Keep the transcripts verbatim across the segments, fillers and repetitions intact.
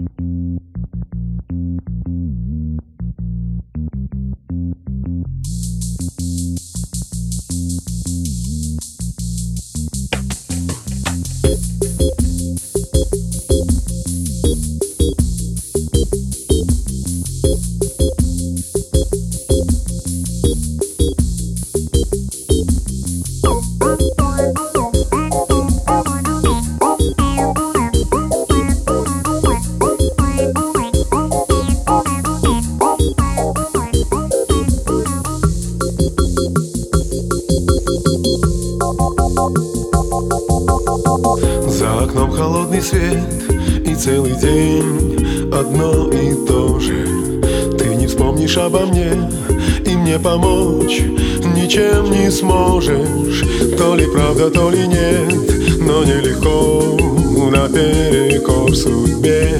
За окном холодный свет, и целый день одно и то же. Ты не вспомнишь обо мне, и мне помочь ничем не сможешь. То ли правда, то ли нет, но нелегко наперекор судьбе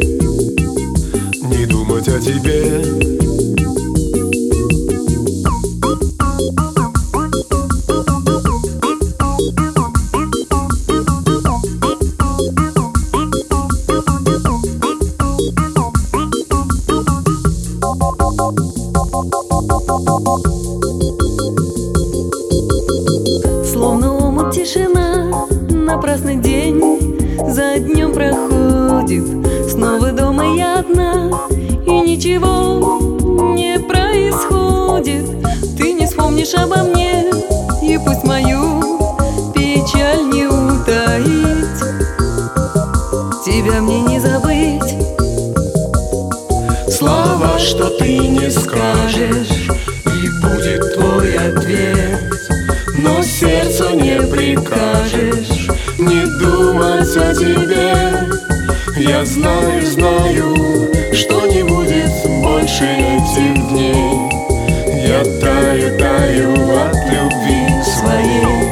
не думать о тебе. Словно омут тишина, напрасный день за днем проходит. Снова дома я одна, и ничего не происходит. Ты не вспомнишь обо мне, и пусть мою печаль не утаить, тебя мне не забыть. Слова, что ты не скажешь, и будет твой ответ. Но сердцу не прикажешь не думать о тебе. Я знаю, знаю, что не будет больше этих дней. Я таю, таю от любви своей.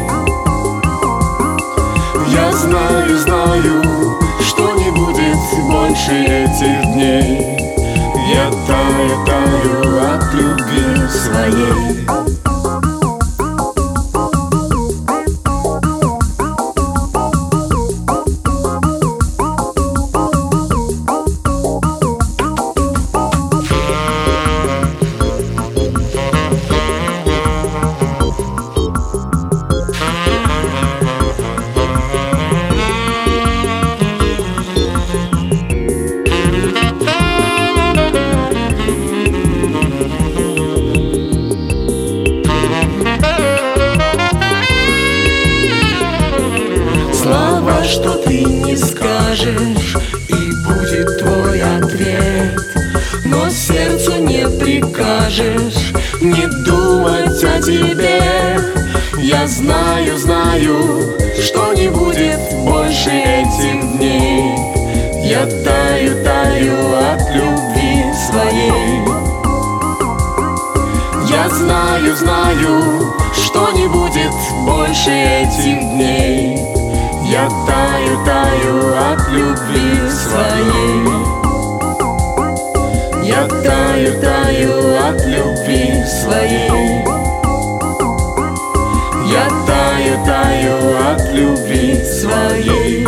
Я знаю, знаю, что не будет больше этих дней. Я таю, таю от любви своей. Слова, что ты не скажешь, и будет твой ответ. Но сердцу не прикажешь не думать о тебе. Я знаю, знаю, что не будет больше этих дней. Я таю, таю от любви своей. Я знаю, знаю, что не будет больше этих дней. Я таю, таю от любви своей. Я таю, таю от любви своей. Я таю, таю от любви своей.